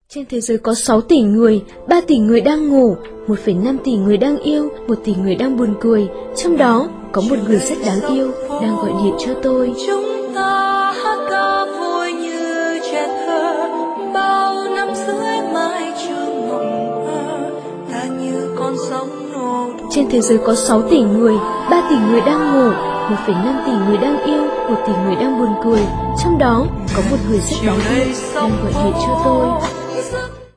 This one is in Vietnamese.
Trên thế giới có 6 tỷ người, 3 tỷ người đang ngủ, 1,5 tỷ người đang yêu, 1 tỷ người đang buồn cười. Trong đó có một người rất đáng yêu đang gọi điện cho tôi. Chúng ta hát ca vui như trẻ thơ, bao năm dưới mái trường mộng mơ, ta như con sóng nô đùa. Trên thế giới có 6 tỷ người, 3 tỷ người đang ngủ, 1,5 tỷ người đang yêu, 1 tỷ người đang buồn cười. Trong đó có một người rất đáng yêu đang gọi điện cho tôi.